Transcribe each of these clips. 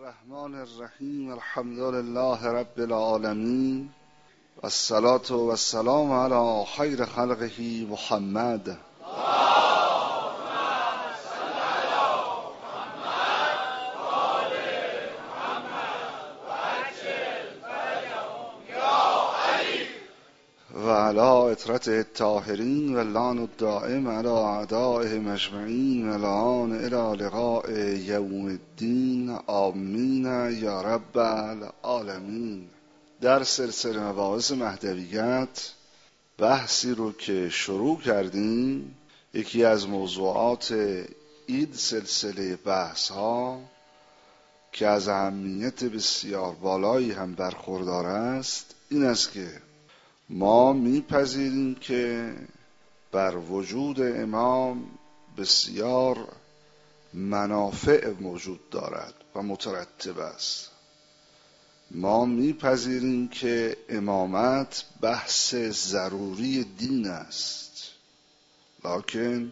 الرحمن الرحیم الحمد لله رب العالمین و الصلاة و السلام علی خیر خلقه محمد و علی اطرته الطاهرین و اللعن الدائم علی اعدائهم اجمعین و لعان الی لقاء یوم الدین آمین یا رب العالمین. در سلسله مباحث مهدویت بحثی رو که شروع کردیم، یکی از موضوعات این سلسله بحث ها که از اهمیت بسیار بالایی هم برخوردار است این است که ما میپذیریم که بر وجود امام بسیار منافع موجود دارد و مترتب است. ما میپذیریم که امامت بحث ضروری دین است، لکن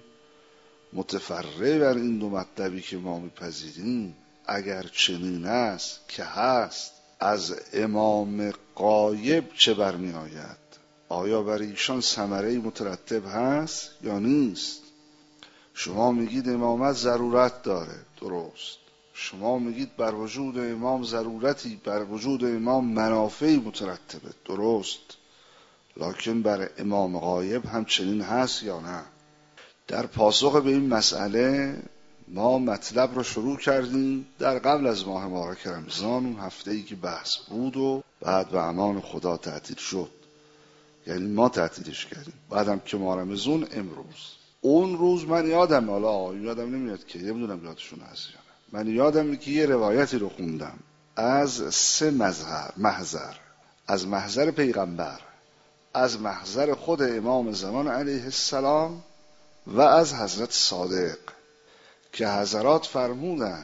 متفرع بر این دو مطلبی که ما میپذیریم اگر چنین است که هست، از امام غایب چه برمی آید؟ آیا بر ایشان ثمره مترتب هست یا نیست؟ شما میگید امامت ضرورت داره، درست. شما میگید بر وجود امام ضرورتی، بر وجود امام منافعی مترتبه، درست. لکن بر امام غایب هم چنین هست یا نه؟ در پاسخ به این مسئله ما مطلب رو شروع کردیم در قبل از ماه مبارک رمضان، اون هفته‌ای که بحث بود و بعد به امان خدا تعطیل شد، یعنی ما تعطیلش کردیم. بعدم که ماه رمضان امروز، اون روز من یادم، حالا یادم نمیاد که نمیدونم یادشون هست یا نه، من یادم که یه روایتی رو خوندم از 3 محضر، از محضر پیغمبر، از محضر خود امام زمان علیه السلام و از حضرت صادق، که حضرات فرمودن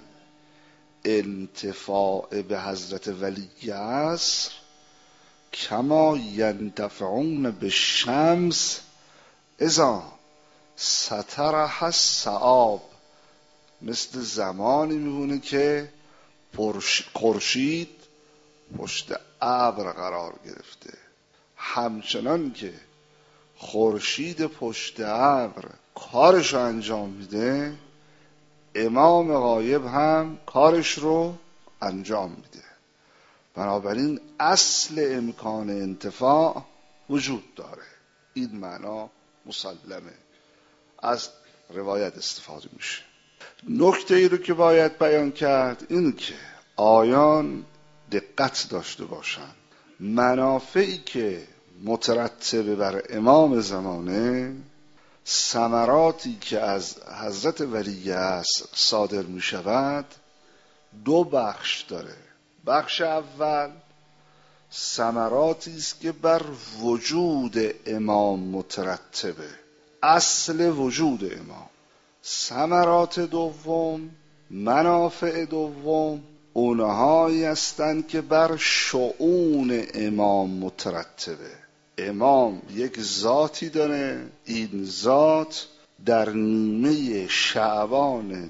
انتفاع به حضرت ولی عصر کما ینتفعون به شمس اذا سترها السحاب، مثل زمانی میمونه که خورشید پشت ابر قرار گرفته. همچنان که خورشید پشت ابر کارش رو انجام میده، امام غایب هم کارش رو انجام میده. بنابراین اصل امکان انتفاع وجود داره. این معنا مسلمه، از روایت استفاده میشه. نکته ای رو که باید بیان کرد این که آیان دقت داشته باشند. منافعی که مترتب بر امام زمانه، ثمراتی که از حضرت ولی عصر صادر می شود، 2 بخش داره. بخش اول ثمراتی است که بر وجود امام مترتبه، اصل وجود امام. ثمرات دوم، منافع دوم، اونهایی هستند که بر شؤون امام مترتبه. امام یک ذاتی داره، این ذات در نیمه شعبان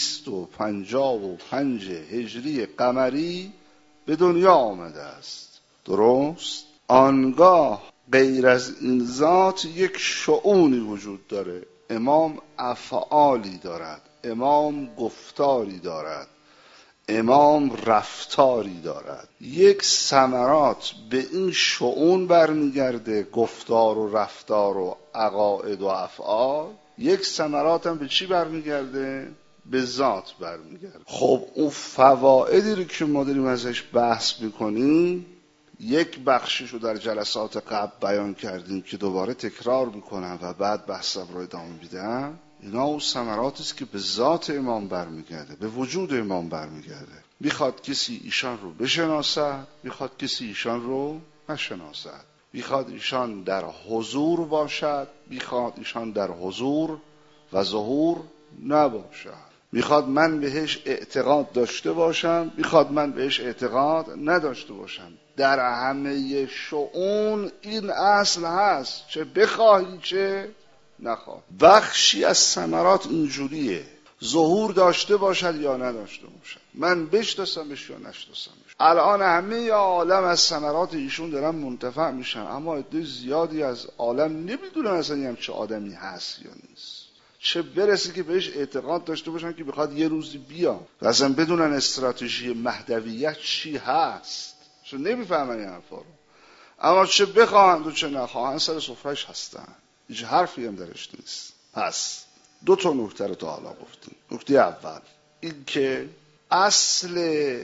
255 هجری قمری به دنیا آمده است، درست؟ آنگاه غیر از این ذات یک شؤونی وجود داره. امام افعالی دارد، امام گفتاری دارد، امام رفتاری دارد. یک ثمرات به این شؤون برمیگرده، گفتار و رفتار و عقاید و افعال. یک ثمرات هم به چی برمیگرده؟ به ذات برمیگرده. خب اون فوائدی رو که ما داریم ازش بحث میکنیم، یک بخشش رو در جلسات قبل بیان کردیم که دوباره تکرار میکنم و بعد بحثم رو ادامه میدم. اینا اون ثمراتی است که به ذات امام برمیگرده، به وجود امام برمیگرده. میخواد کسی ایشان رو بشناسد، میخواد کسی ایشان رو نشناسد، میخواد ایشان در حضور باشد، میخواد ایشان در حضور و ظهور نباشد، میخواد من بهش اعتقاد داشته باشم، میخواد من بهش اعتقاد نداشته باشم. در همه شؤون این اصل هست، چه بخواهی چه نخواهی. بخشی از ثمرات اینجوریه. ظهور داشته باشد یا نداشته باشد، من بشناسمش یا نشناسمش. الان همه عالم از ثمرات ایشون دارن منتفع میشن، اما عده زیادی از عالم نمیدونن اصلا هم چه آدمی هست یا نیست، چه برسه که بهش اعتقاد داشته باشن که بخواد یه روزی بیا و اصلا بدونن استراتژی مهدویت چی هست، چون نمیفهمن این حرفا رو. اما چه بخواهند و چه نخواهند سر سفرهش هستن، هیچ حرفی هم درش نیست. پس 2 نکته رو تا حالا گفتیم. نکته اول این که اصل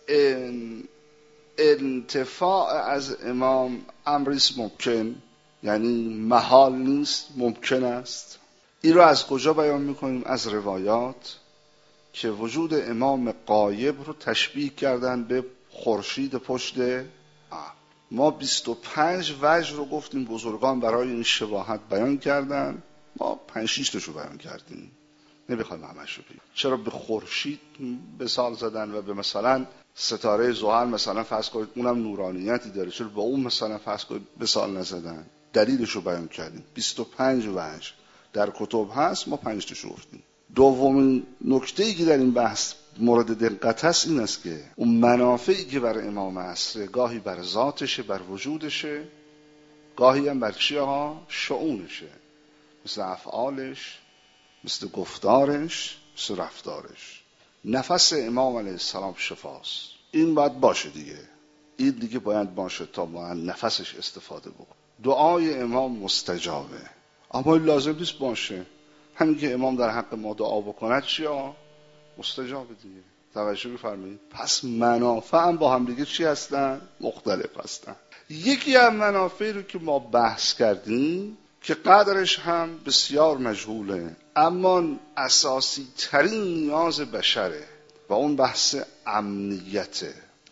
انتفاع از امام امریست ممکن، یعنی محال نیست، ممکن است. این رو از کجا بیان میکنیم؟ از روایات که وجود امام غایب رو تشبیه کردن به خورشید پشت ما 25 وجه رو گفتیم بزرگان برای این شباهت بیان کردن، ما 5-6 تاشو بیان کردیم، نمیخوایم همش رو بگیم. چرا به خورشید مثال زدن و به مثلا ستاره زحل مثلا فرض کنید اونم نورانیتی داره، چرا با اون مثلا فرض کنید مثال نزدن؟ دلیلش رو بیان کردیم. 25 وجه در کتب هست، ما 5 تاشو گفتیم. دومین نکته‌ای که در این بحث مورد دقت است این است که اون منافعی که بر امام عصر گاهی بر ذاتشه، بر وجودشه، گاهی هم بر چیه؟ شؤونشه، مثل افعالش، مثل گفتارش، مثل رفتارش. نفس امام علیه السلام شفاست، این باید باشه دیگه، این دیگه باید باشه تا ما نفسش استفاده بکن. دعای امام مستجابه، اما لازم نیست باشه. همین که امام در حق ما دعا بکند چیا؟ مستجابه دیگه. توجه بفرمایید. پس منافع هم با هم دیگه چی هستن؟ مختلف هستن. یکی از منافعی رو که ما بحث کردیم که قدرش هم بسیار مجهوله، اما اساسی ترین نیاز بشره و اون بحث امنیت.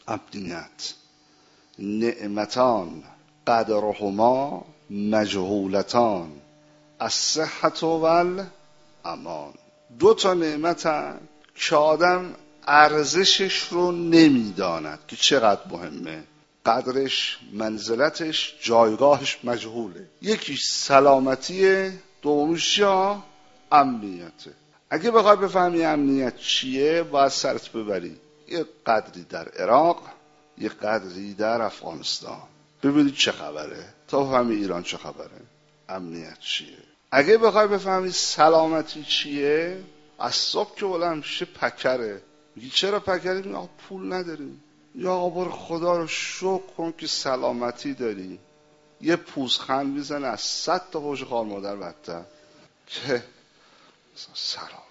نعمتان قدرهما مجهولتان الصحة والامان. 2 نعمت هست که آدم ارزشش رو نمیداند که چقدر مهمه، قدرش، منزلتش، جایگاهش مجهوله. یکیش سلامتیه، دومیش چیه؟ امنیته. اگه بخوای بفهمی امنیت چیه باید سرت ببری یه قدری در عراق، یه قدری در افغانستان، ببینید چه خبره تا بفهمی ایران چه خبره، امنیت چیه. اگه بخوای بفهمی سلامتی چیه، از صبح که بلند میشه پکره، میگی چرا پکره؟ میگی آقا پول نداریم. یا آقا برو خدا رو شکر کن که سلامتی داری. یه پوزخند میزنه از 100 تا فوش خوار مادر بدتر که سلامتی.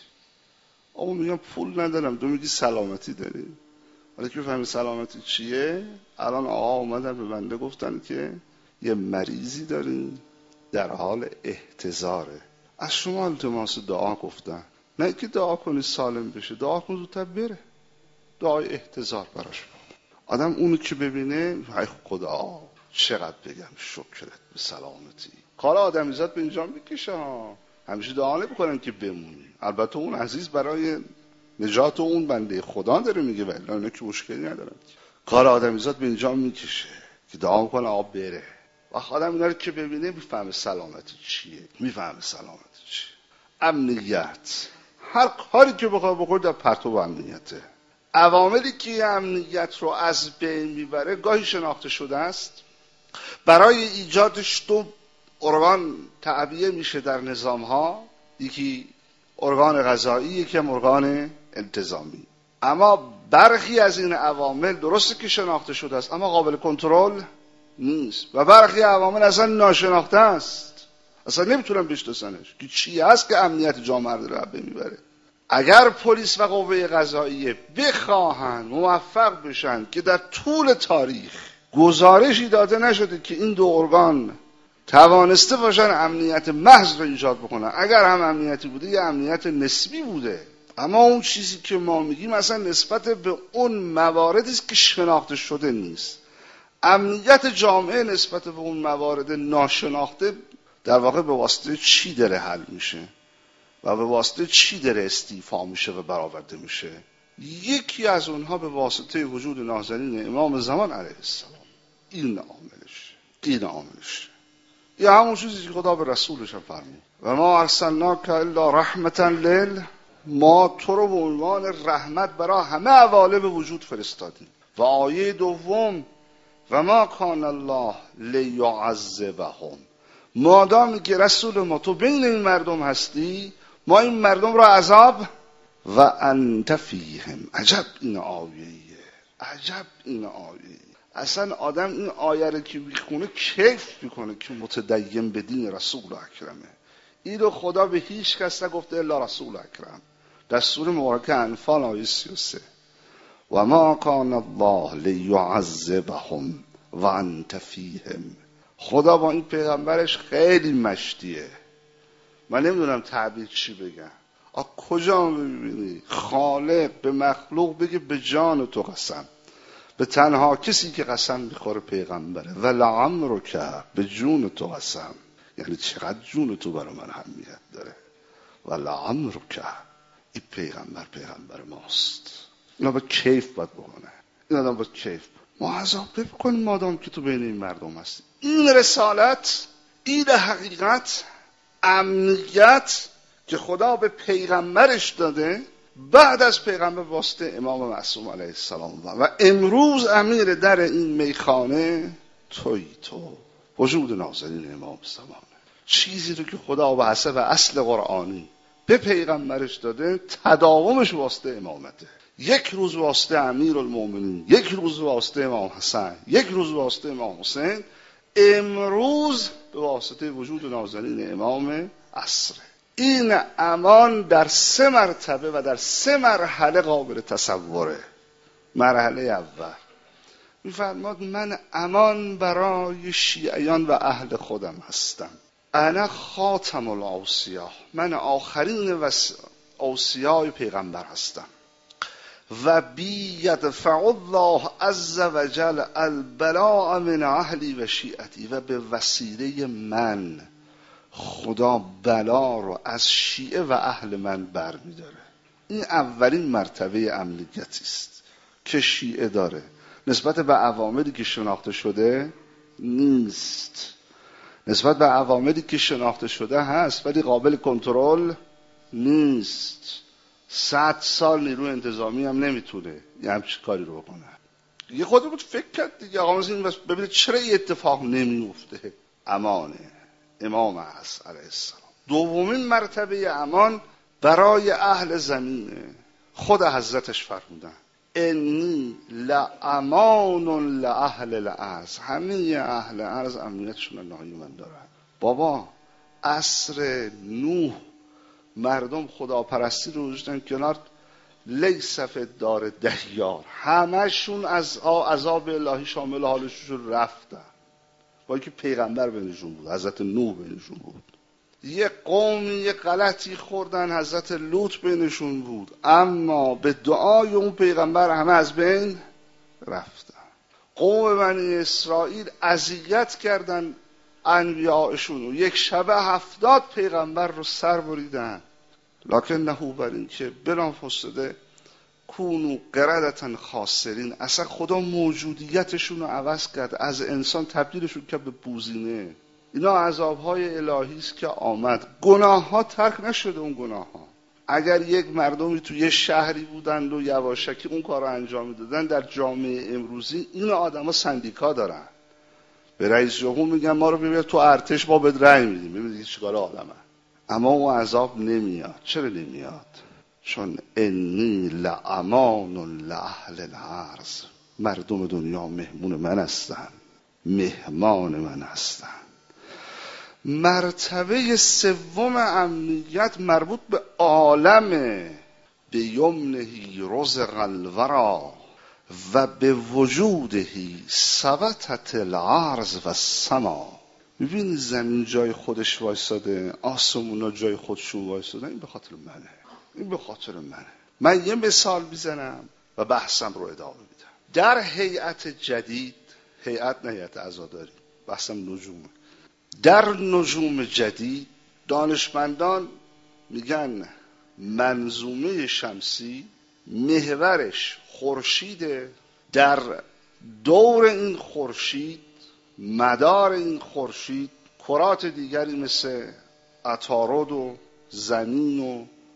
آقا میگم پول ندارم، تو میگی سلامتی داری. حالا که بفهمی سلامتی چیه، الان آقا اومدن به بنده گفتن که یه مریضی داری در حال احتضاره، از شما التماس دعا گفتن، نه که دعا کنی سالم بشه، دعا کن زودتر بره، دعای احتضار براش. آدم اونو که ببینه ای خدا چقدر بگم شکرت به سلامتی. کار آدمیزاد به اینجا میکشه ها، همیشه دعا نمیکنن که بمونی. البته اون عزیز برای نجات اون بنده خدا داره میگه، ولی اینا که مشکلی ندارن. کار آدمیزاد به اینجا میکشه که دعا کنه آب بره. وقت آدم اینا رو که ببینه میفهمه سلامتی چیه، میفهمه سلامتی چیه. امنیت، هر کاری که بخواد بکنه در پرتو امنیته. عواملی که امنیت رو از بین میبره گاهی شناخته شده است. برای ایجادش 2 ارگان تعبیه میشه در نظام ها، یکی ارگان قضایی، یکی هم ارگان انتظامی. اما برخی از این عوامل درسته که شناخته شده است اما قابل کنترل نیست و برخی عوامل اصلا ناشناخته است، اصلا نمیتونن بشناسنش که چی هست که امنیت جامعه رو از بین میبره. اگر پلیس و قوه قضاییه بخواهند موفق بشن که در طول تاریخ گزارشی داده نشده که این 2 ارگان توانسته باشن امنیت محض رو ایجاد بکنن، اگر هم امنیتی بوده یه امنیت نسبی بوده، اما اون چیزی که ما میگیم اصلا نسبت به اون مواردی است که شناخته شده نیست. امنیت جامعه نسبت به اون موارد ناشناخته در واقع به واسطه چی داره حل میشه و به واسطه چی داره استیفا میشه و برآورده میشه؟ یکی از اونها به واسطه وجود نازنین امام زمان علیه السلام. این عاملش یا همون چیزی که خدا به رسولش فرمود و ما ارسلناک الا رحمتا للعالمین. ما تو رو به عنوان رحمت برای همه عوالم وجود فرستادیم. و آیه دوم و ما کان الله لیعذبهم، مادامی که رسول ما تو بین این مردم هستی، ما این مردم را عذاب و انت فیهم. عجب این آیه‌ایه، عجب این آیه. اصلا آدم این آیه رو که میخونه کیف میکنه که متدین به دین رسول اکرمه. اینو خدا به هیچ کس نگفته الا رسول اکرم. در سوره مبارکه انفال آیه 33 و ما کان الله لیعذبهم و انت فیهم. خدا با این پیغمبرش خیلی مشتیه. من نمیدونم تعبیر چی بگم. کجا میبینی خالق به مخلوق بگه به جان تو قسم؟ به تنها کسی که قسم میخوره پیغمبره. و لعمرک، به جون تو قسم. یعنی چقدر جون تو برای من اهمیت داره. و لعمرک، این پیغمبر ماست. اینا با کیف باید بکنه. این آدم با کیف ما عذاب بکنیم مادام که تو بین این مردم هستی. این رسالت، این حقیقت، امنیت که خدا به پیغمبرش داده، بعد از پیغمبر واسطه امام معصوم علیه السلام و امروز امیر در این میخانه توی تو، وجود نازنین امام زمانه. چیزی رو که خدا به حسب اصل قرآنی به پیغمبرش داده، تداومش واسطه امامته. یک روز واسطه امیرالمومنین، یک روز واسطه امام حسن، یک روز واسطه امام حسین، امروز به واسطه وجود نازنین امام عصره. این امان در 3 مرتبه و در 3 مرحله قابل تصوره. مرحله اول میفرماد من امان برای شیعیان و اهل خودم هستم. انا خاتم الاوصیا، من آخرین اوصیای پیغمبر هستم. و بی یدفع الله عز وجل البلاء من اهلی و شیعتی، و به وسیله من خدا بلا رو از شیعه و اهل من بر می داره. این اولین مرتبه امنیتی است که شیعه داره نسبت به عواملی که شناخته شده نیست. نسبت به عواملی که شناخته شده هست ولی قابل کنترل نیست. 100 سال نیروی انتظامی هم نمیتونه یه همچین کاری رو بکنه. یه خود بود فکر کرد دیگه آقا مثلا ببینید چرا یه اتفاق نمیفته. امانه امام عصر علیه السلام. دومین مرتبه امان برای اهل زمینه. خود حضرتش فرمودن انی لامان لاهل الارض، همه اهل ارض امنیتشون نهایی من دارن. بابا عصر نوح مردم خداپرستی رو گذاشتن کنار، لیس فی دار دیار، همشون از عذاب الهی شامل حالشون رفتن. با اینکه پیغمبر بینشون بود، حضرت نوح بینشون بود. یه قومی یه غلطی خوردن، حضرت لوط بینشون بود، اما به دعای اون پیغمبر همه از بین رفتن. قوم بنی اسرائیل اذیت کردن انبیاءشون و یک شبه 70 پیغمبر رو سر بریدن. لکن نهو بر این که بلافاصله کونو قردتن خاسرین، اصلا خدا موجودیتشون رو عوض کرد، از انسان تبدیلشون کرد به بوزینه. اینا عذابهای الهی است که آمد. گناه ها ترک نشده. اون گناه ها اگر یک مردمی تو یه شهری بودند و یواشکی اون کار رو انجام میدادن، در جامعه امروزی این آدم ها سندیکا دارن، به رئیس جمهور میگن ما رو ببر تو ارتش، ما بهت رأی میدیم، ببینید چیکار آدمه. اما اون عذاب نمیاد. چرا نمیاد؟ چون انی لامان لاهل الارض، مردم دنیا مهمون من هستن، مهمان من هستن. مرتبه سوم امنیت مربوط به عالمه. به یمنهی رزق الورا و به وجودهی ثبتت الارض و السما. میبینی زمین جای خودش وایساده، آسمونا جای خودشون وایساده. این به خاطر منه، این به خاطر منه. من یه مثال میزنم و بحثم رو ادامه میدم. در هیئت جدید، هیئت نه هیئت عزاداری، بحثم نجومه. در نجوم جدید دانشمندان میگن منظومه شمسی محورش خورشیده، در دور این خورشید، مدار این خورشید، کرات دیگری مثل عطارد و زمین و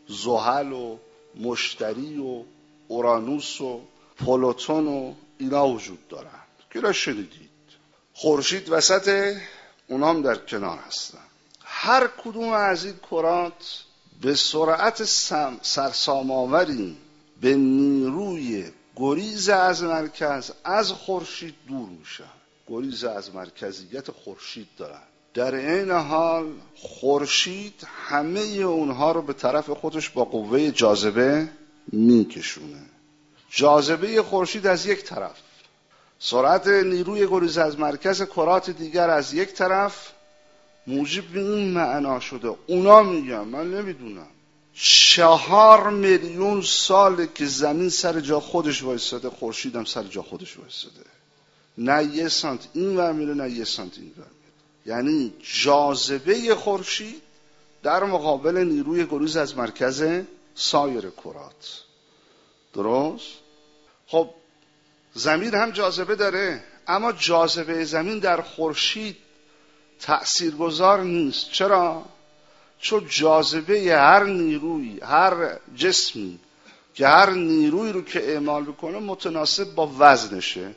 زحل و مشتری و اورانوس و پلوتون و اینا وجود دارن که را شنیدید. خورشید وسط، اونا هم در کنار هستن. هر کدوم از این کرات به سرعت سرسام‌آوری به نیروی گریز از مرکز از خورشید دور میشن. گریز از مرکزیت خورشید دارن. در این حال خورشید همه اونها رو به طرف خودش با قوه جاذبه میکشونه. جاذبه خورشید از یک طرف، سرعت نیروی گریز از مرکز کرات دیگر از یک طرف، موجب این معنا شده. اونا میگن، من نمیدونم، 4 میلیون ساله که زمین سر جا خودش وایساده، خورشید هم سر جا خودش وایساده، نه 1 سانتی این ور میره نه 1 سانتی این ور میره. یعنی جاذبه خورشید در مقابل نیروی گریز از مرکز سایر کرات. درست؟ خب زمین هم جاذبه داره، اما جاذبه زمین در خورشید تأثیرگذار نیست. چرا؟ چون جاذبه هر نیروی، هر جسمی که هر نیروی رو که اعمال بکنه متناسب با وزنشه.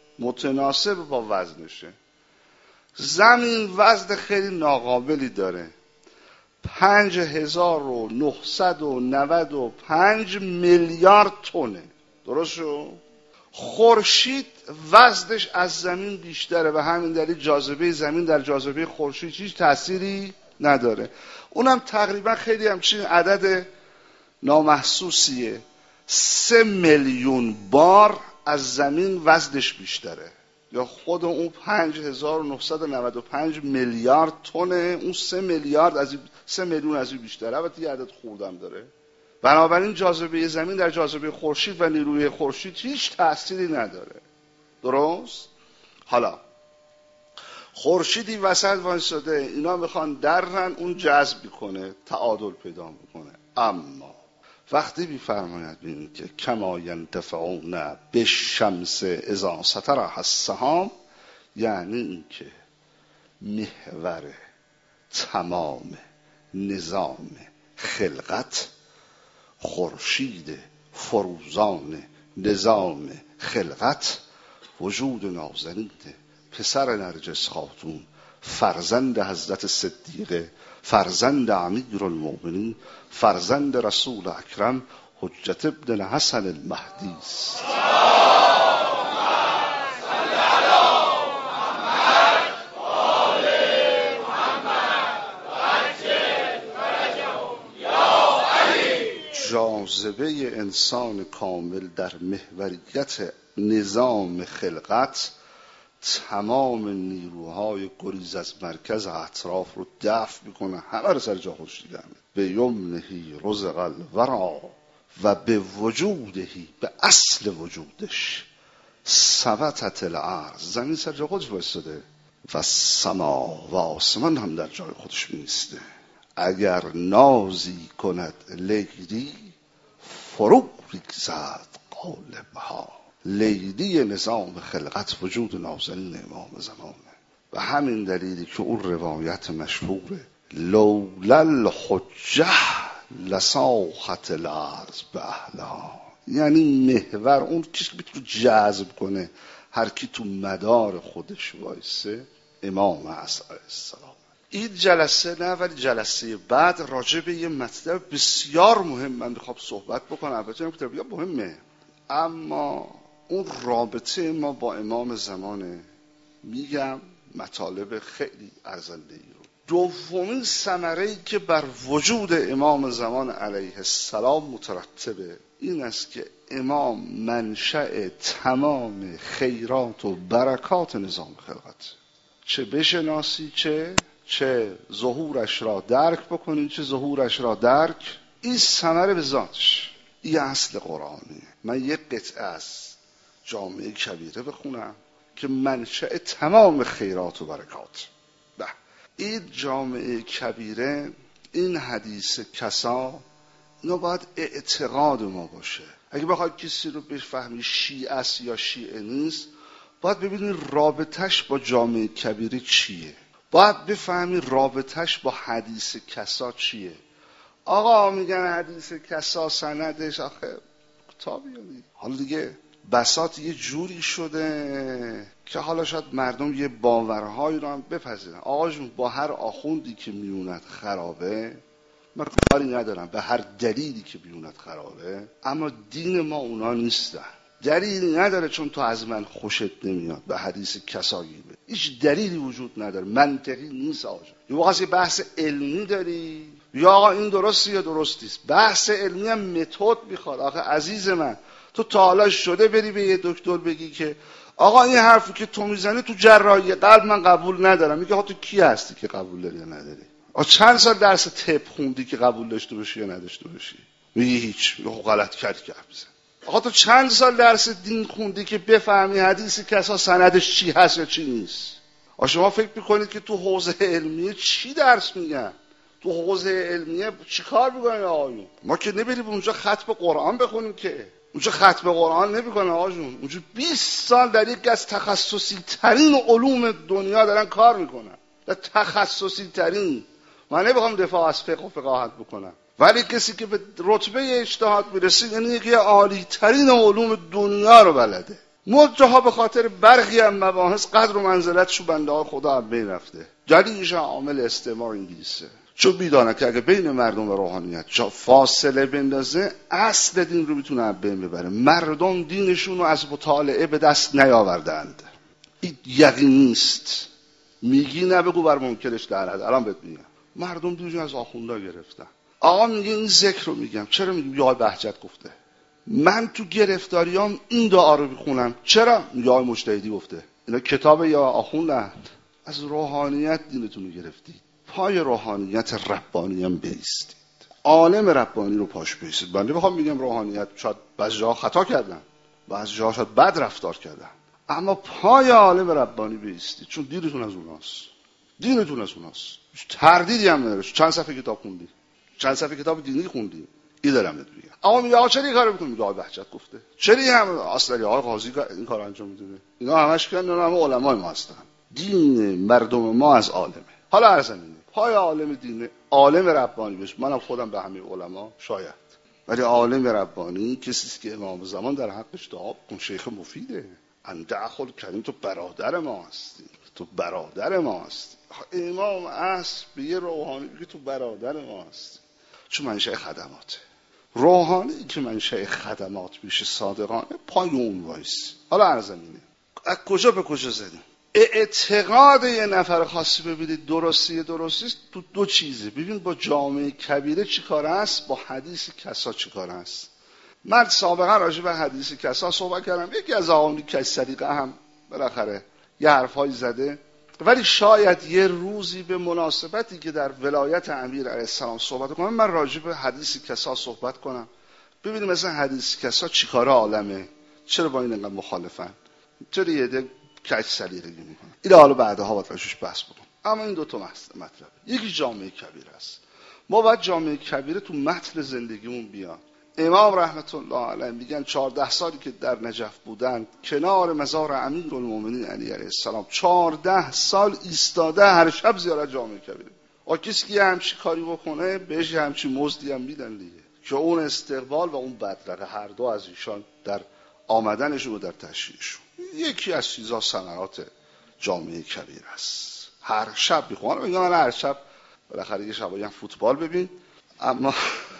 زمین وزن خیلی ناقابلی داره، 5995 میلیارد تونه. درست شو؟ خورشید وزنش از زمین بیشتره و همین دلیل جاذبه زمین در جاذبه خورشید هیچ تأثیری نداره. اونم تقریبا خیلی همچین عدد نامحسوسیه، 3 میلیون بار از زمین وزنش بیشتره، یا خود اون 5995 میلیارد تونه، اون 3 میلیون از این بیشتره. البته یه عدد خوردم داره. بنابراین جاذبه زمین در جاذبه خورشید و نیروی خورشید هیچ تأثیری نداره. درست؟ حالا خورشیدی وسط وایساده، اینا میخوان درن، اون جذب کنه، تعادل پیدا میکنه. اما وقتی میفرماید ببینید که کما ینتفعون بالشمس اذا سطرها السحاب، یعنی این که محور تمام نظام خلقت، خورشید فروزان نظام خلقت، وجود نازنین پسر نرجس خاتون، فرزند حضرت صدیقه، فرزند امیرالمؤمنین، فرزند رسول اکرم حجت ابن حسن المهدی است. جاذبه انسان کامل در محوریت نظام خلقت تمام نیروهای گریز از مرکز اطراف رو دفع میکنه، همه رو سر جا خودش دیگه. به یمنهی رزق الورا و به وجودهی، به اصل وجودش، ثبتت الارض، زمین سر جا خودش وایساده، و سما و آسمان هم در جای خودش میسته. اگر نازی کند لیلی فرو ریزد قالبها. لیلی نظام خلقت وجود نازنین امام زمانه. و همین دلیلی که اون روایت مشهوره لولا الحجه لساخت الارض به اهلها، یعنی محور اون کسی که بتونه جذب کنه هر کی تو مدار خودش وایسه امام علیه السلام. این جلسه نه، ولی جلسه بعد راجع به یه مطلب بسیار مهم من میخوام صحبت بکنم. البته این مطلب مهمه، اما اون رابطه ما با امام زمانه. میگم مطالب خیلی ارزنده ای رو. دومین ثمره‌ای که بر وجود امام زمان علیه السلام مترتبه این است که امام منشأ تمام خیرات و برکات نظام خلقت. چه بشناسی چه ظهورش را درک بکنی، چه ظهورش را درک، این ثمره به ذاتش، این اصل قرآنیه. من یک قطعه از جامعه کبیره بخونم که منشأ تمام خیرات و برکات. این جامعه کبیره، این حدیث کسا، اینا باید اعتقاد ما باشه. اگه بخواد کسی رو بفهمی شیعه است یا شیعه نیست، باید ببینی رابطش با جامعه کبیره چیه، باید بفهمی رابطش با حدیث کسا چیه. آقا میگن حدیث کسا سندش آخه کتابیانی. حالا دیگه بساط یه جوری شده که حالا شاید مردم یه باورهایی رو هم بپذیرن. آقا جون با هر آخوندی که میوند خرابه، من کاری ندارم به هر دلیلی که بیوند خرابه، اما دین ما اونا نیستن. دلیلی نداره چون تو از من خوشت نمیاد به حدیث کسایی به هیچ دلیلی وجود نداره، منطقی نیست. آقا یه وقتی بحث علمی داری یا آقا این درسته یا درست نیست، بحث علمی هم متد میخواد. آخه عزیز من تو تا حالا شده بری به یه دکتر بگی که آقا این حرفی که تو میزنی تو جراحی قلب من قبول ندارم، میگه آقا تو کی هستی که قبول داری یا نداری؟ چند سال درس طب خوندی که قبول داشته باشی یا نداشته باشی؟ میگی هیچ. میگه غلط کردی که حرف بزن. آقا تو چند سال درس دین خوندی که بفهمی حدیث کسا سندش چی هست یا چی نیست؟ شما فکر میکنید که تو حوزه علمیه چی درس میگن؟ تو حوزه علمیه چی کار میکنن آقایون؟ ما که نبریم اونجا ختم قرآن بخونیم که اونجا ختم قرآن نمیکنه آقایون. اونجا 20 سال در یک از تخصصی ترین علوم دنیا دارن کار میکنن، در تخصصی ترین. من نمیخوام دفاع از فقه و فقاهت بکنم، ولی کسی که به رتبه اجتهاد میرسه یعنی یکی عالی ترین علوم دنیا رو بلده. منتها به خاطر برخی از مباحث قدر و منزلتشو بنده ها خدا از بین رفته. دلیلش عامل استعمار انگلیسه، چون میدونه که اگه بین مردم و روحانیت فاصله بندازه اصل دین رو میتونه از بین ببره. مردم دینشون رو از مطالعه به دست نیاوردند. این یقین نیست. میگی نه بگو بر منکرش در حد. الان بهت میگم مردم دینشون از آخوندا گرفتن. آقا میگه این ذکر رو میگم، چرا میگم یا بهجت گفته؟ من تو گرفتاریام این دعا رو بخونم، چرا؟ یا مجتهدی گفته. اینا کتاب یا آخوندند. از روحانیت دینتون رو گرفتید، پای روحانیت ربانی هم بیستید، عالم ربانی رو پاش بیستید. من نمیخوام میگم روحانیت شاید بعضی جاها خطا کردن، بعضی جاها شاید بد رفتار کردن، اما پای عالم ربانی بیستید، چون دینتون از اوناست. دینتون از اوناست، تردیدی هم نداره. چند صفحه کتاب خوندی؟ چند صفحه کتاب دینی خوندی؟ این دارم بهت میگم. اما میگه آقا چرا این کارو میکنی؟ میگه آقا بهجت گفته. چرا این هم اصلا آقا قاضی این کارو انجام میده؟ اینا همش که همه علمای ما هستن. دین مردم ما از عالمه. حالا عرض اینه پای عالم دین، عالم ربانی بشه. منم خودم به همه علما شاید، ولی عالم ربانی کسی است که امام زمان در حقش دعا کن. شیخ مفیده انده اخل کریم، تو برادر ما هستی، تو برادر ما هستی. امام عصر به یه روحانی بگه تو برادر ما هستی، چون منشأ خدماته. روحانی که منشأ خدمات میشه صادقانه پای اون وایس. حالا عرض اینه از کجا به کجا زدیم؟ اعتقاد یه نفر خاصی ببینید درستی تو دو چیزه. ببین با جامعه کبیره چی کار است، با حدیث کسا چی کار است. من سابقا راجع به حدیث کسا صحبت کردم، یکی از آقایون کج سلیقه هم بالاخره یه حرفایی زده، ولی شاید یه روزی به مناسبتی که در ولایت امیر علیه السلام صحبت کنم من راجع به حدیث کسا صحبت کنم، ببینیم مثلا حدیث کسا چیکاره عالمه، چرا با این انقدر مخالفن، چرا یه ده کج سلیقگی میکنن. این حالا بعدها باید راجعش بحث بکنم. اما این دو تا مطلب، یکی جامعه کبیره است. ما باید جامعه کبیره تو متن زندگیمون بیاد. امام رحمت الله علیه میگن 14 سالی که در نجف بودن کنار مزار امیرالمومنین علی علیه السلام 14 سال ایستاده هر شب زیارت جامعه کبیره. کسی که همچی کاری بکنه بهش همچی مزدی هم میدن دیگه، که اون استقبال و اون بدرقه هر دو از ایشان در آمدنشون و در تشریعشون یکی از چیزا ثمرات جامعه کبیر است. هر شب میخوام میگم من هر شب بالاخره یه شبایی هم فوتبال ببین، اما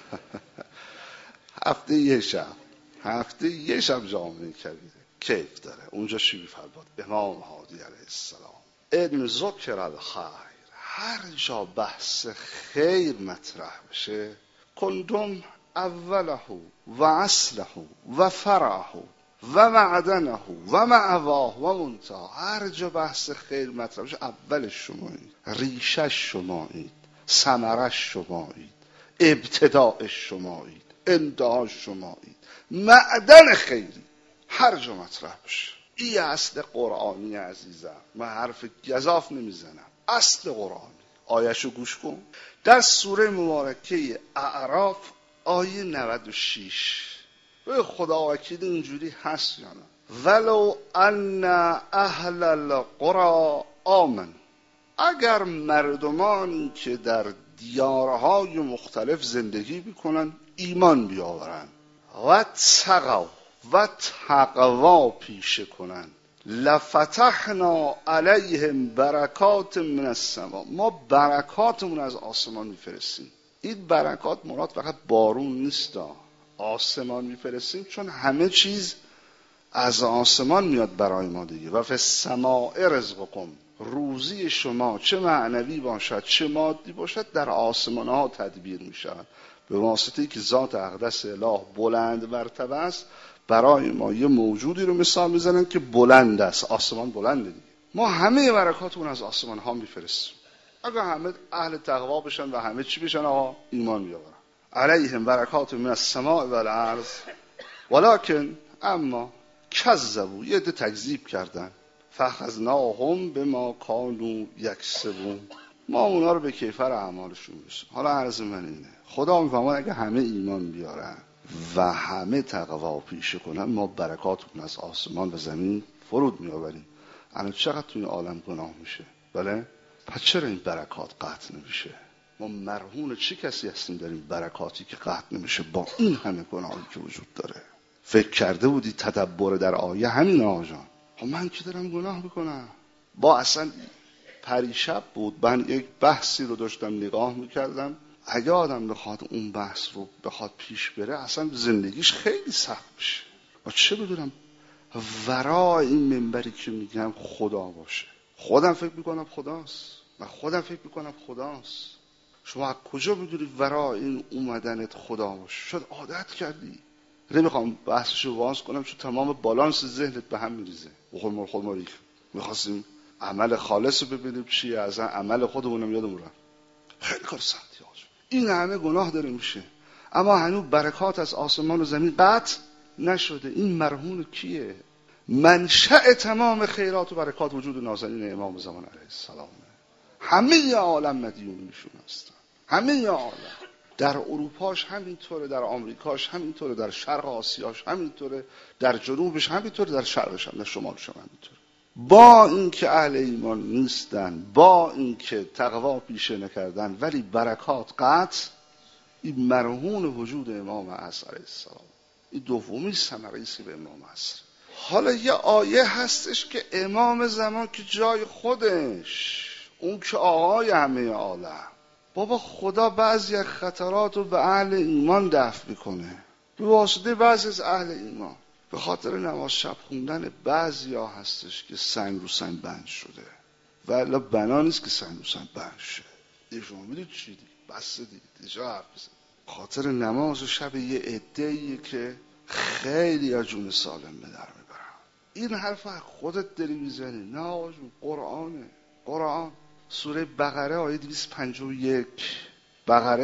هفته یه شب جامعه کبیره کیف داره. اونجا چی میفرماد امام هادی علیه السلام؟ ابن ذکر الخیر، هر جا بحث خیر مطرح بشه کندم اوله و اصله و فرعه و معدنه و معواه و منتهى. هر جا بحث خیر مطرح بشه اولش شمایید، ریشش شمایید، ثمرش شمایید، ابتداءش شمایید، انتهاش شمایید، معدن خیری هر جا مطرح بشه. این اصل قرآنی عزیزم، من حرف گزاف نمیزنم، اصل قرآنی. آیه‌شو گوش کن در سوره مبارکه اعراف آیه 96. به خدا وکیل اینجوری هست یا نه؟ ولو ان اهل القرى آمن، اگر مردمانی که در دیارهای مختلف زندگی بکنن، ایمان بیاورن و تقوا پیشه کنن. لفتحنا علیهم برکات من السما، ما برکاتمون از آسمان میفرستیم. این برکات مراد فقط بارون نیست، آسمان میفرستیم، چون همه چیز از آسمان میاد برای ما دیگه. و فی السماء رزقکم، روزی شما چه معنوی باشد چه مادی باشد در آسمان ها تدبیر میشود. به واسطه که ذات اقدس اله بلند مرتبه است، برای ما یه موجودی رو مثال میزنن که بلند است. آسمان بلنده دیگه. ما همه برکاتمون از آسمان ها میفرستیم. اگر همه اهل تقوا بشن و همه چی بشن، آقا ایمان بیاورن. علیهم برکات من السماء والارض ولکن اما کذبوا، یه عده تکذیب کردن. فاخذناهم بما کانوا یکسبون، ما اونا رو به کیفر اعمالشون میرسیم. حالا عرض من اینه، خدا میفهمه اگه همه ایمان بیارن و همه تقوا پیشه کنن، ما برکاتمون از آسمان و زمین فرود میآوریم. الان چقدر توی عالم گناه میشه، بله؟ پس چرا این برکات قطع نمیشه؟ ما مرهون چه کسی هستیم در این برکاتی که قطع نمیشه با این همه گناهی که وجود داره؟ فکر کرده بودی تدبر در آیه همین آجان؟ من که دارم گناه میکنم. با اصلا پریشب بود من یک بحثی رو داشتم نگاه میکردم، اگه آدم بخواد اون بحث رو بخواد پیش بره اصلا زندگیش خیلی سخت میشه. و چه بدونم ورای این منبری که میگم خدا باشه. خودم فکر میکنم خداست و خودم فکر میکنم خداست. شما از کجا میدونی ورای این اومدنت خدا باشه؟ شاید عادت کردی. نمیخوام بحثشو واز کنم چون تمام بالانس ذهنت به هم میریزه. خود ما ریخ. میخواستیم عمل خالص رو ببینیم چیه، از عمل خودمونم یادمون رفت. خیلی کار سختی هاش. این همه گناه داره میشه، اما هنوز برکات از آسمان و زمین قطع نشده. این مرهون کیه؟ منشأ تمام خیرات و برکات وجود نازنین امام زمان علیه السلام. همه عالم مدیونشون هستن، همه عالم. در اروپاش همینطوره، در آمریکاش همینطوره، در شرق آسیاش همینطوره، در جنوبش همینطوره، در شرقش هم، در شمالش هم همینطوره. با اینکه اهل ایمان نیستن، با اینکه تقوا پیشه نکردن، ولی برکات قطع. این مرهون وجود امام عصر علیه السلام. این دومی ثمره است به امام عصر. حالا یه آیه هستش که امام زمان که جای خودش، اون که آقای همه عالم، بابا خدا بعضی از خطرات رو به اهل ایمان دفع میکنه به واسطه بعضی از اهل ایمان. به خاطر نماز شب خوندن بعضی ها هستش که سنگ رو سنگ بند شده، ولی بنا نیست که سنگ رو سنگ بند شه. دیگه شما میدید چی دیگه؟ بسته دیگه حرف بزن. خاطر نماز شب یه عده‌ایه که خیلی از جون سالم به در میبرن. این حرف خودت داری میزنی؟ نه آجون، قرآنه. قرآن سوره بقره آیه 251. بقره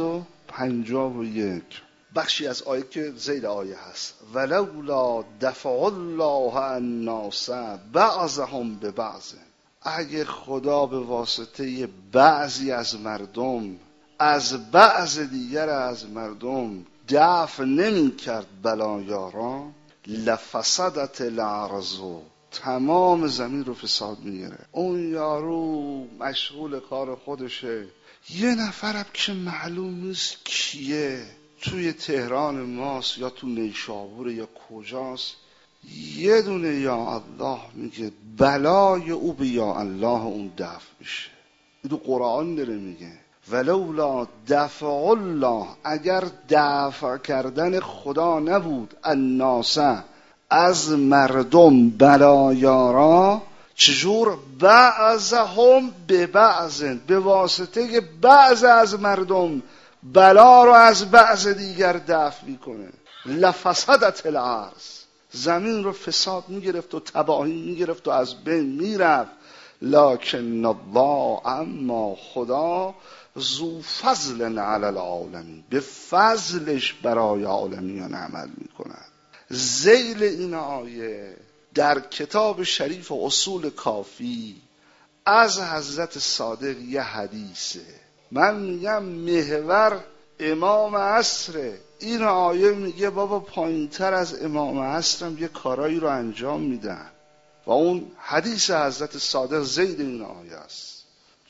251 بخشی از آیه که زیر آیه هست. ولولا دفع الله الناس بعضهم ببعض، اگه خدا به واسطه بعضی از مردم از بعض دیگر از مردم دفع نمی کرد بلایا را، لفسدت الارض، تمام زمین رو فساد میگیره. اون یارو مشغول کار خودشه، یه نفرم که معلوم نیست کیه، توی تهران ماست یا تو نیشابور یا کجاست، یه دونه یا الله میگه، بلای او به یا الله اون دفع میشه. این تو قرآن داره میگه ولولا دفع الله، اگر دفع کردن خدا نبود الناس از مردم بلایا را، چجور؟ بعضهم به بعض، به واسطه بعض از مردم بلا رو از بعض دیگر دفع میکنه. لفسدت الارض، زمین رو فساد میگرفت و تباهی میگرفت و از بین میرفت. لکن الله، اما خدا، ذو فضل علی العالمین، به فضلش برای عالمیان عمل میکند. ذیل این آیه در کتاب شریف و اصول کافی از حضرت صادق یه حدیثه. من میگم محور امام عصره. این آیه میگه بابا پایینتر از امام عصرم یه کارایی رو انجام میدن و اون حدیث حضرت صادق ذیل این آیه است.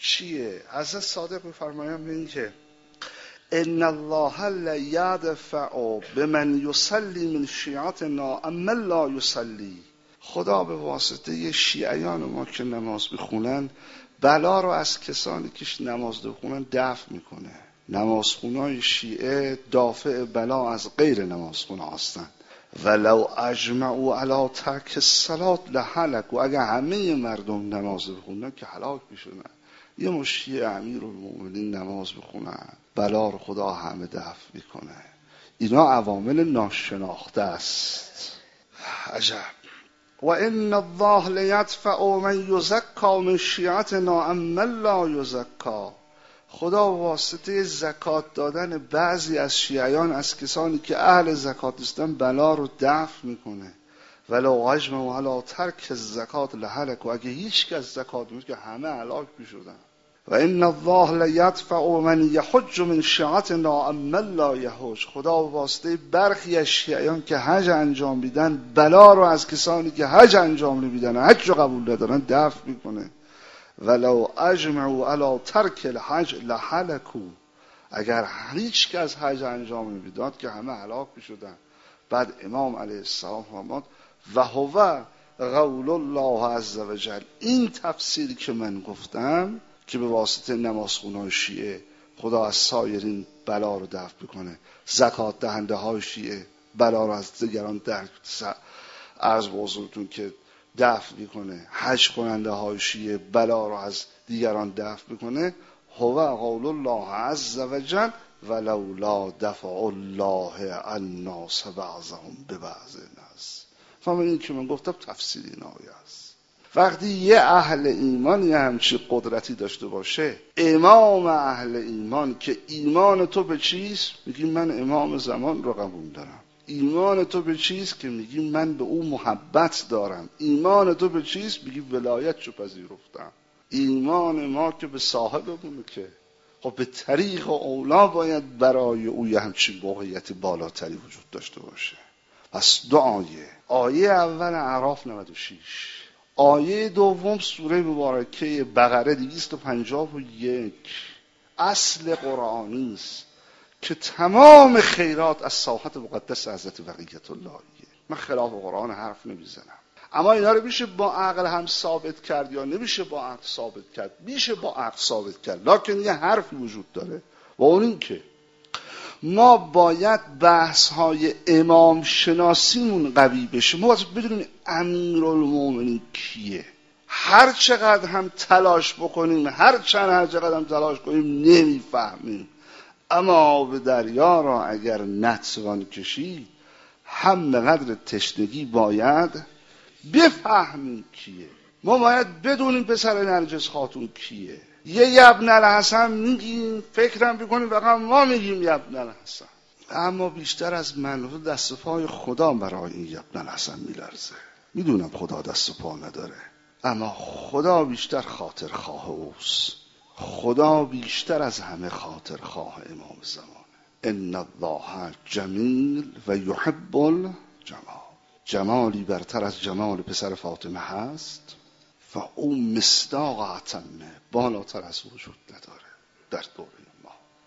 چیه؟ حضرت صادق می‌فرمایند این که ان الله لا یدفع بمن یصلی من شیعتنا اما لا یصلی. خدا به واسطه شیعیان ما که نماز بخونن بلا رو از کسانی که نماز بخونن دفع میکنه. نمازخونای شیعه دافع بلا از غیر نمازخونا هستند. ولو اجمعوا علی ترک الصلاة لهلکوا. و اگر همه مردم نماز بخونن که هلاک میشدن. یه مشیع امیرالمومنین نماز بخونن بلا رو خدا همه دفع میکنه. اینا عوامل ناشناخته است. عجب. و ان الله لیدفع من یزکا من شیعتنا اما لا یزکا. خدا واسطه زکات دادن بعضی از شیعیان از کسانی که اهل زکات نیستن بلا رو دفع میکنه. ولو اجمعوا علی ترک الزکات لهلک. و اگه هیچ کس زکات میده که همه هلاک میشدن. و ان الله لیدفع من یحج من شیعتنا اما لا یحج. خدا واسطه برخی از شیعیان که حج انجام میدن بلا رو از کسانی که حج انجام نمیدن حج رو قبول ندارن دفع میکنه. ولو اجمعوا علی ترک الحج لهلکوا. اگر هیچ کس حج انجام نمیداد که همه هلاک میشدن. بعد امام علیه السلام فرمود و هو قول الله عز وجل. این تفسیری که من گفتم که به واسطه نمازخونای شیعه خدا از سایرین بلا رو دفع بکنه، زکات دهنده های شیعه بلا رو از دیگران عرض به حضورتون که دفع میکنه، حج کننده های شیعه بلا رو از دیگران دفع میکنه. هو قول الله عز وجل ولولا دفع الله الناس بعضهم ببعض. الناس فهمید این که من گفتم تفسیر این آیه است. وقتی یه اهل ایمان یه همچی قدرتی داشته باشه، امام اهل ایمان که ایمان تو به چیست؟ میگی من امام زمان رو قبول دارم. ایمان تو به چیست؟ که میگی من به او محبت دارم. ایمان تو به چیست؟ میگی ولایتشو پذیرفتم. ایمان ما که به صاحبمونه که خب به طریق اولا باید برای او یه همچین موقعیت بالاتری وجود داشته باشه. پس دو آیه اول اعراف 96، آیه دوم سوره مبارکه بقره 251 اصل قرآنی است که تمام خیرات از ساحت مقدس حضرت بقیت اللهیه. من خلاف قرآن حرف نمیزنم، اما اینا رو میشه با عقل هم ثابت کرد یا نمیشه با عقل ثابت کرد؟ میشه با عقل ثابت کرد، لکن یه حرفی وجود داره و اون این که ما باید بحث های امام شناسیمون قوی بشه. ما باید بدونیم امیرالمومنین کیه. هر چقدر هم تلاش بکنیم، هر چقدر هم تلاش کنیم نمیفهمیم. اما به دریا را اگر نتوان کشید، هم به قدر تشنگی باید بفهمیم کیه. ما باید بدونیم پسر نرجس خاتون کیه. یه ابن الحسن میگیم، فکرم بکنیم فقط ما میگیم ابن الحسن، اما بیشتر از من دست و پای خدا برای این ابن الحسن میلرزه. میدونم خدا دست و پا نداره، اما خدا بیشتر خاطر خواه اوست. خدا بیشتر از همه خاطر خواه امام زمان. ان الله جمیل و یحب الجمال. جمالی برتر از جمال پسر فاطمه هست و او مصداق اتمه بالاتر از وجود نداره در دوره ما.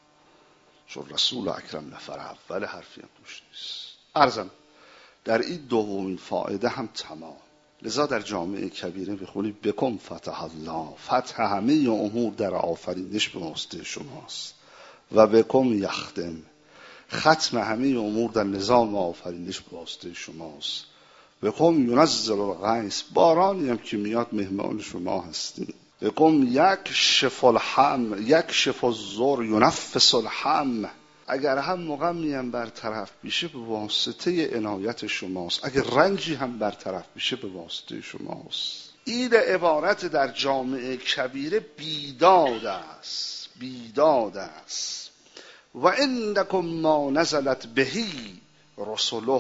چون رسول اکرم نفر اول حرفی هم توش نیست. عرضم در این دومین فایده هم تمام. لذا در جامعه کبیره بخونید بکن فتح الله. فتح همه امور در آفرینش به واسطه شماست و بکن یختم. ختم همه امور در نظام آفرینش به واسطه شماست. بکن ینزل الغیث. بارانی هم که میاد مهمان شما هستیم. بکن یکشف الهم، یکشف الضر، ینفس الهم. اگر هم مغمی هم برطرف بشه به واسطه عنایت شماست، اگر رنجی هم برطرف بشه به واسطه شماست. این عبارت در جامعه کبیره بیداد است، بیداد است. و عندکم ما نزلت بهی رسوله.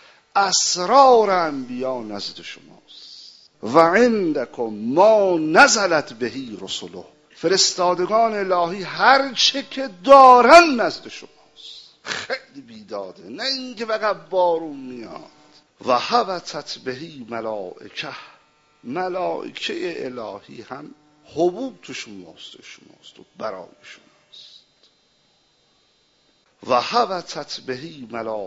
اسرار انبیا نزد شماست. و عندکم ما نزلت بهی رسوله. فرستادگان الهی هر چه که دارن نزد شماست. خیلی بیداده، نه اینکه فقط بارون میاد. و هبطت بهی ملائکه. ملائکه الهی هم حبوب توش شماست و برای شماست. و هبطت بهی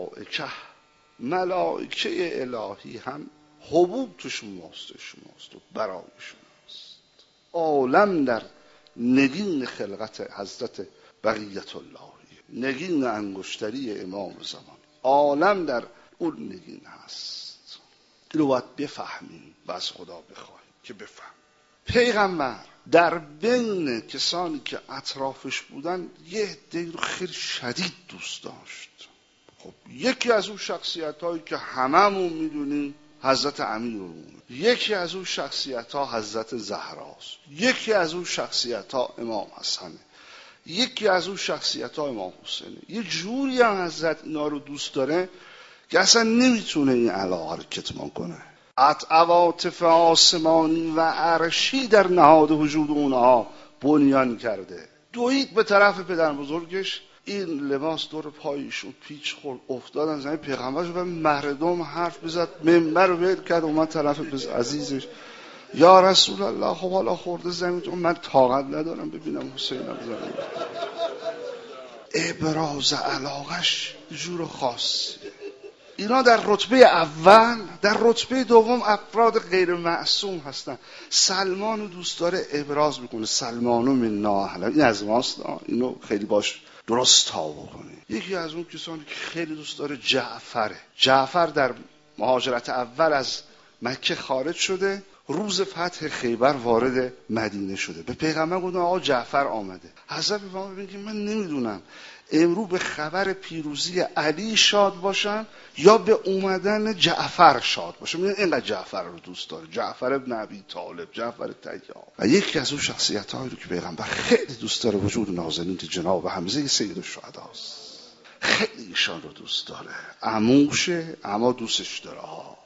ملائکه الهی هم حبوب توش شماست و برای شماست. عالم در نگین خلقت حضرت بقیت اللهی، نگین انگشتری امام زمان، عالم در اون نگین هست. اینو باید بفهمیم و از خدا بخواهیم که بفهم. پیغمبر در بین کسانی که اطرافش بودن یه عده‌ای رو خیلی شدید دوست داشت. خب یکی از اون شخصیت‌هایی که هممون میدونیم حضرت امیرالمومنین، یکی از اون شخصیت‌ها حضرت زهراست، یکی از اون شخصیت‌ها امام حسنه، یکی از اون شخصیت‌ها امام حسینه. یه جوری هم حضرت اینا رو دوست داره که اصلا نمیتونه این علاقه رو کتمان کنه. عواطف آسمانی و عرشی در نهاد وجود اونها بنیان کرده. دوید به طرف پدر بزرگش، این لباس دور پایشون پیچ خورد، افتادن زمین. پیغمبر و مردم حرف بزد، منبر رو ول کرد، اومد طرف عزیزش، یا رسول الله خب حالا خورده زمین، من طاقت ندارم ببینم حسینم زمین. ابراز علاقش جور خاصی. اینا در رتبه اول، در رتبه دوم افراد غیر معصوم هستن. سلمان رو دوست داره ابراز میکنه، سلمانو منا اهلا، این از ماست، اینو خیلی باش درست تا بکنی. یکی از اون کسانی که خیلی دوست داره جعفر در مهاجرت اول از مکه خارج شده، روز فتح خیبر وارد مدینه شده. به پیغمبر گفتن آقا جعفر آمده. حضرت پیغمبر میگه من نمیدونم امروز به خبر پیروزی علی شاد باشن یا به اومدن جعفر شاد باشن. میگن اینقدر جعفر رو دوست داره، جعفر ابن ابی طالب، جعفر طیار. و یکی از اون شخصیت‌هایی رو که پیغمبر خیلی دوست داره وجود نازنین جناب حمزه سید الشهداست. خیلی ایشان رو دوست داره، عموشه اما دوستش داره.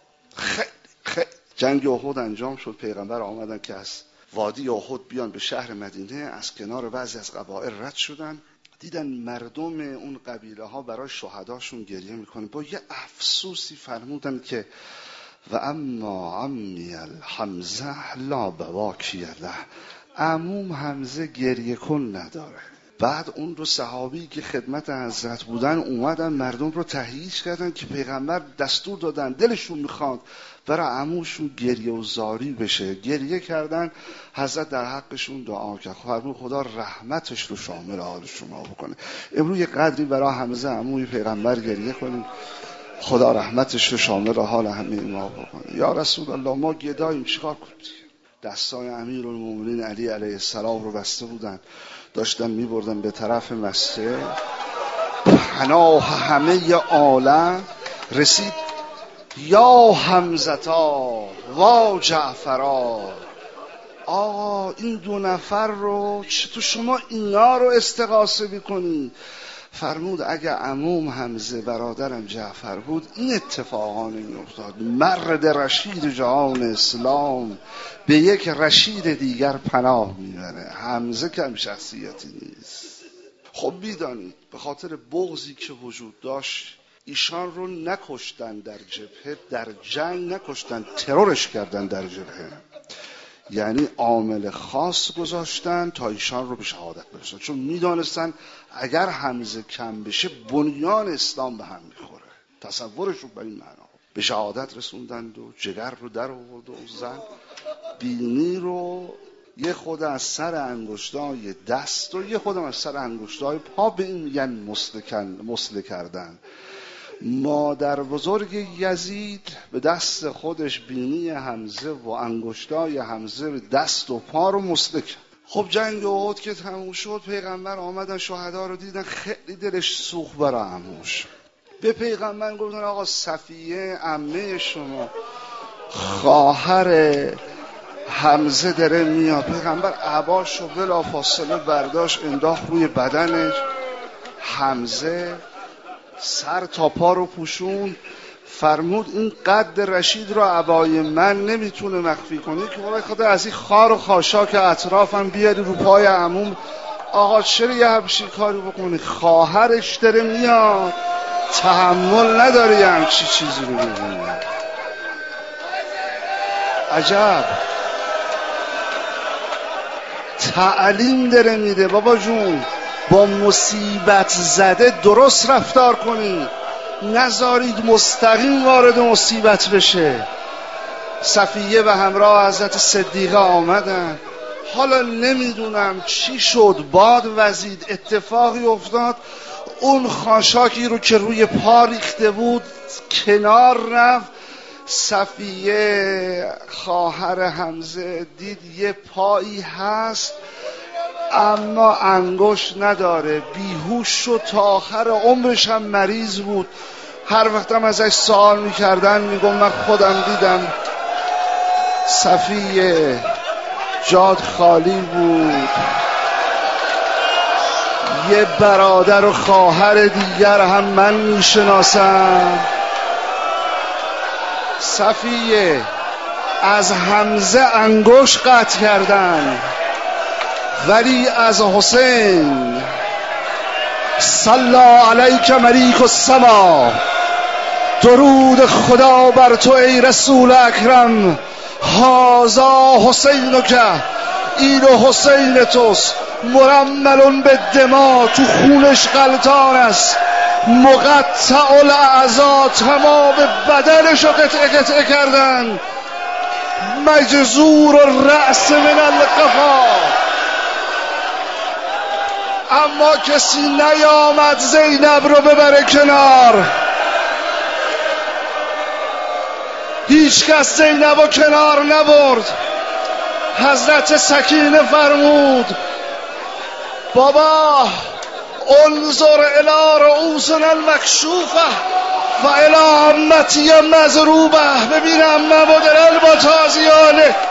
خیلی جنگ احد انجام شد، پیغمبر آمدن که از وادی احد بیان به شهر مدینه، از کنار بعضی از قبایل رد شدن، دیدن مردم اون قبیله ها برای شهداشون گریه میکنن. با یه افسوسی فرمودن که و اما عمی الحمزه لا بواکی له، عموم حمزه گریه کن نداره. بعد اون دو صحابی که خدمت حضرت بودن اومدن مردم رو تهییج کردن که پیغمبر دستور دادن دلشون میخواد برای عموشون گریه و زاری بشه. گریه کردن، حضرت در حقشون دعا کرد، فرمود خدا رحمتش رو شامل حال شما بکنه. امروز یه قدری برای حمزه عموی پیغمبر گریه کنیم، خدا رحمتش رو شامل حال همه ما بکنه. یا رسول الله ما گداییم، چیکار کنیم؟ دستای امیرالمومنین علی علیه السلام رو بسته بودن، داشتن میبردن به طرف مسجد. پناه همه عالم رسید یا حمزتا و جعفرا. آقا این دو نفر رو چطور شما اینا رو استغاثه میکنی؟ فرمود اگه عموم حمزه برادرم جعفر بود این اتفاقا نمیافتاد. مرد رشید جهان اسلام به یک رشید دیگر پناه میبره. حمزه کم شخصیتی نیست. خب بیدانید به خاطر بغضی که وجود داشت ایشان رو نکشتن در جبهه، در جنگ نکشتن، ترورش کردن در جبهه. یعنی عامل خاص گذاشتن تا ایشان رو به شهادت برسن، چون میدانستن اگر حمزه کم بشه بنیان اسلام به هم میخوره. تصورشون به این معنا. به شهادت رسوندند و جگر رو در آورد و زن بینی رو یه خود از سر انگشتای دست و یه خودم از سر انگشتای پا به این میگن مسله کردن. مادر بزرگ یزید به دست خودش بینی حمزه و انگشتای حمزه به دست و پا رو مسله کرد. خب جنگ احد که تموم شد پیغمبر آمدن شهدا رو دیدن، خیلی دلش سوخت برای عموش. به پیغمبر گفتن آقا صفیه عمه شما خواهر حمزه داره میاد. پیغمبر عباشو بلا فاصله برداشت انداخت روی بدنش. حمزه سر تا پا رو پوشون، فرمود این قد رشید رو عبای من نمیتونه مخفی کنی که برای خدا از این خار و خاشاک اطرافم بیاری رو پای عموم. آقا چرا یه همچین کاری بکنی؟ خواهرش داره میاد، تحمل نداری همچی چیزی رو ببینی. عجب تعلیم داره میده. بابا جون با مصیبت زده درست رفتار کنید، نذارید مستقیم وارد مصیبت بشه. صفیه و همراه حضرت صدیقه آمدن. حالا نمیدونم چی شد، باد وزید، اتفاقی افتاد، اون خاشاکی رو که روی پا ریخته بود کنار رفت. صفیه خواهر حمزه دید یه پایی هست اما انگشت نداره، بیهوش شد، تا آخر عمرش هم مریض بود. هر وقتم ازش سوال میکردن میگم من خودم دیدم صفیه جاد خالی بود. یه برادر و خواهر دیگر هم من میشناسم. صفیه از حمزه انگشت قطع کردن ولی از حسین صلی علیک ملیک السما، درود خدا بر تو ای رسول اکرم، هازا حسین که این حسین توست، مرمل به دما، تو خونش غلطان است، مقطع الاعضا، تمام بدنشو قطعه کردن، مجزور الرأس من القفا. اما کسی نیامد زینب رو ببره کنار، هیچ کس زینب رو کنار نبرد. حضرت سکینه فرمود بابا انظر الی رؤوسنا المکشوفه و الی امتی مضروبه، ببینم مبادرن با تازیانه